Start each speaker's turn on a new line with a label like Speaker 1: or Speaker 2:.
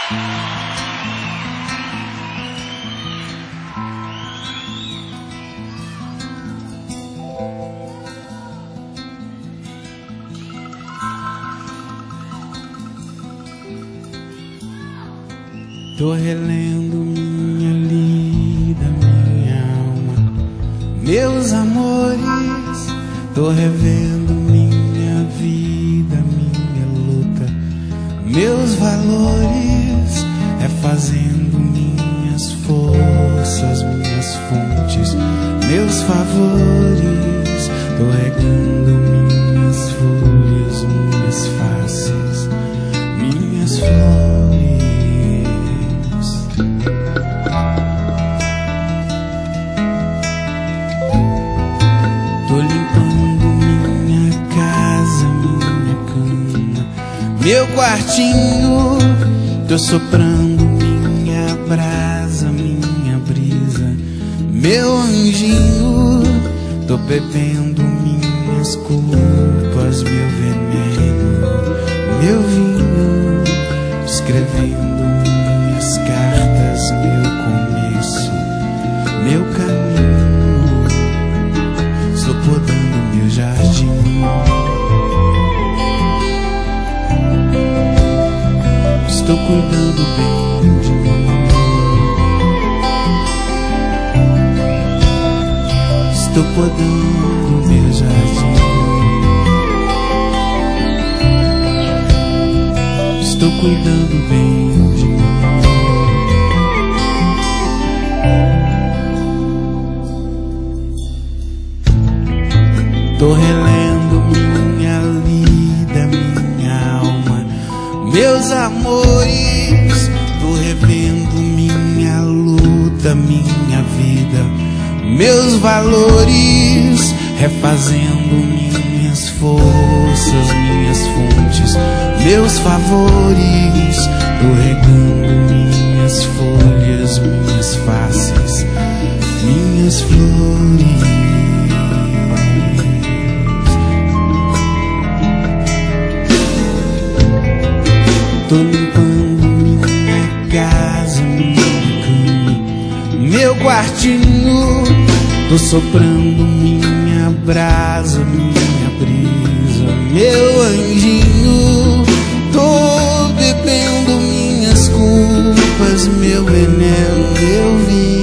Speaker 1: Tô relendo minha lida, minha alma, meus amores. Tô revendo minha vida, minha luta, meus valores. Refazendo minhas forças, minhas fontes, meus favores. Tô regando minhas folhas, minhas faces, minhas flores. Tô limpando minha casa, minha cama, meu quartinho. Tô soprando minha brasa, minha brisa, meu anjinho. Tô bebendo minhas culpas, meu veneno, meu vinho. Escrevendo minhas cartas, meu começo, meu caminho. Estou podando meu jardim. Estou cuidando bem de mim. Estou podando meu jardim. Estou cuidando bem de mim. Tô relendo minha lida, minha alma, meus amores. Tô revendo minha luta, minha vida, meus valores. Refazendo minhas forças, minhas fontes, meus favores. Tô regando minhas folhas, minhas faces, minhas flores. Tô limpando minha casa, minha cama, meu quartinho. Tô soprando minha brasa, minha brisa, meu anjinho. Tô bebendo minhas culpas, meu veneno, meu vinho.